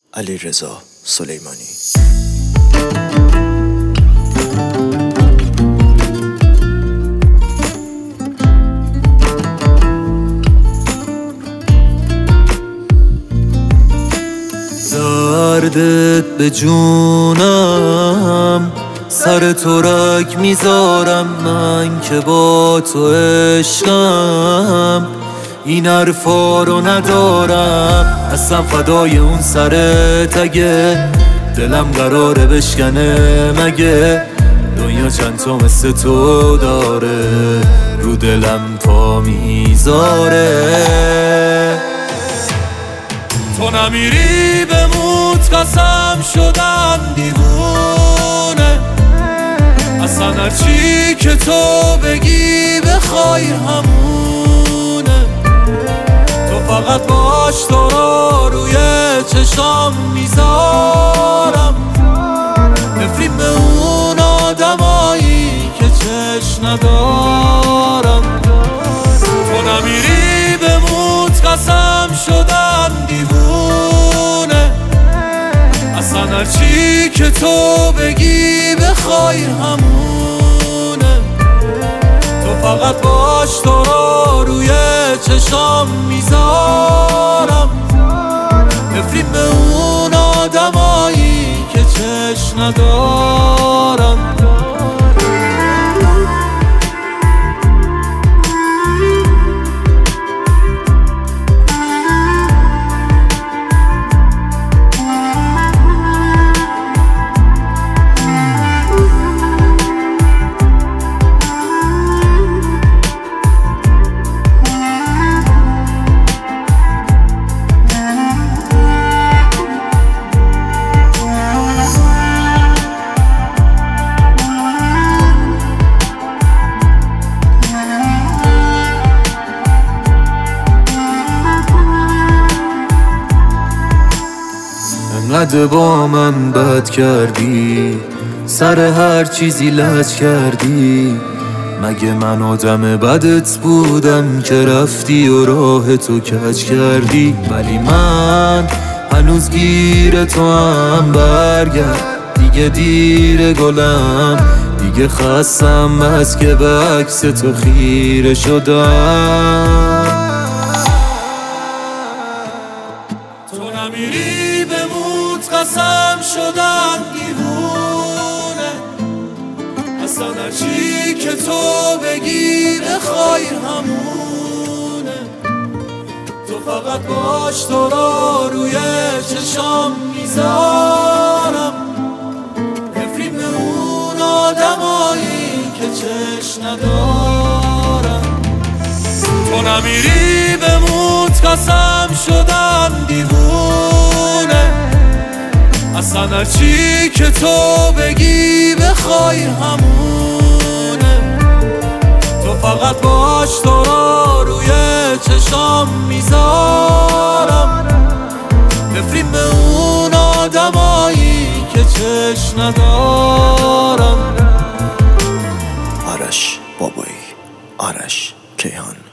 علیرضا سلیمانی. دردت به جونم، سر ترک میذارم من که با تو عشقم. این حرفا رو ندارم اصلا فدای اون سرت، اگه دلم قراره بشکنه مگه دنیا چند تا مثل تو داره رو دلم پا میذاره. تو نمیری بموت قسم شدم دیوونه، اصلا هرچی که تو بگی بخوای همونه. تو فقط باش تو رو روی چشام میذارم، نفرین به اون آدمایی که چشم ندارم. تو نمیری بموت قسم شدم دیوونه، اصلا هرچی که تو بگی بخوای همونه. تو فقط باش تو رو روی چشام میذارم، نفرین به اون آدمایی که چشم ندارم. انقدر با من بد کردی، سر هر چیزی لج کردی. مگه من آدم بدت بودم که رفتی و راه تو کج کردی؟ ولی من هنوز گیر تو هم برگرد، دیگه دیر گلم، دیگه خستم بس که به عکس تو خیره شدم. تو نمیری بموت قسم شدم دیوونه، اصلا هرچی که تو بگی بخوای همونه. تو فقط باش تو رو روی چشام میذارم، نفرین به اون آدمایی که چشم ندارم. تو نمیری بموت قسم شدم دیوونه، اصلا هرچی که تو بگی بخوای همونه. تو فقط باش تو رو روی چشام میذارم، نفرین به اون آدمایی که چشم ندارم. آرش بابایی، آرش کیهان.